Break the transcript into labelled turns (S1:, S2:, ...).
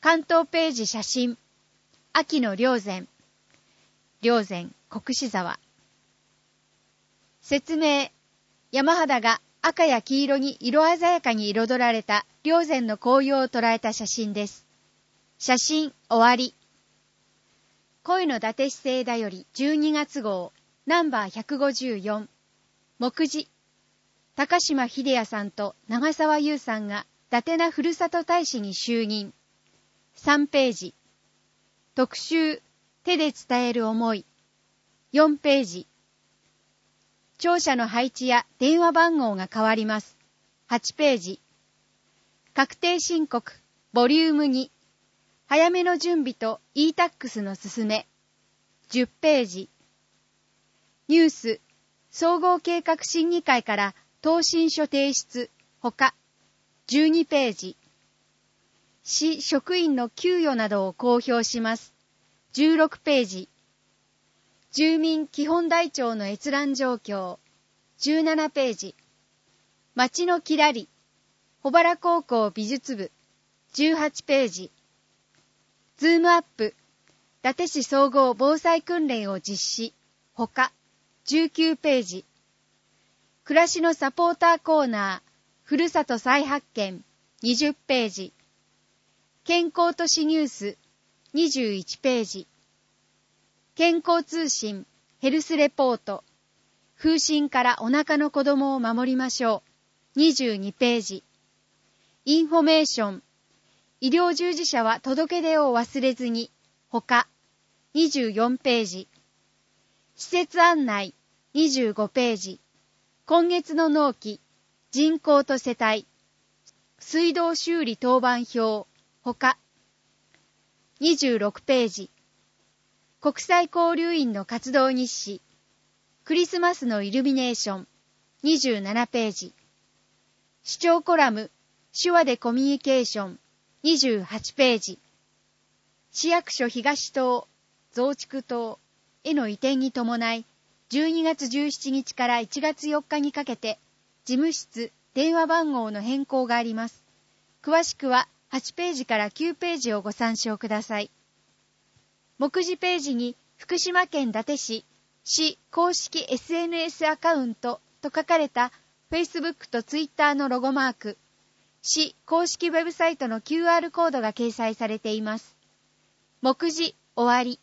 S1: 関東ページ写真。秋の霊山。霊山国士沢。説明。山肌が赤や黄色に色鮮やかに彩られた霊山の紅葉を捉えた写真です。写真終わり。恋の伊達市星だより12月号、ナンバー154。目次。高島秀也さんと長澤優さんが伊達なふるさと大使に就任。3ページ。特集、手で伝える思い。4ページ。庁舎の配置や電話番号が変わります。8ページ。確定申告、ボリューム2。早めの準備と e-tax の勧め。10ページ。ニュース、総合計画審議会から答申書提出、ほか。12ページ。市職員の給与などを公表します。16ページ。住民基本台帳の閲覧状況。17ページ。街のきらり。保原高校美術部。18ページ。ズームアップ。伊達市総合防災訓練を実施。ほか。19ページ。暮らしのサポーターコーナー。ふるさと再発見。20ページ。健康都市ニュース。21ページ。健康通信。ヘルスレポート。風疹からお腹の子供を守りましょう。22ページ。インフォメーション。医療従事者は届け出を忘れずに。ほか。24ページ。施設案内。25ページ。今月の納期。人口と世帯。水道修理当番表。ほか。26ページ。国際交流員の活動日誌。クリスマスのイルミネーション。27ページ。市長コラム。手話でコミュニケーション。28ページ。市役所東棟、増築棟への移転に伴い、12月17日から1月4日にかけて、事務室、電話番号の変更があります。詳しくは8ページから9ページをご参照ください。目次ページに、福島県伊達市、市公式 SNS アカウントと書かれた Facebook と Twitter のロゴマーク、市公式ウェブサイトの QR コードが掲載されています。目次終わり。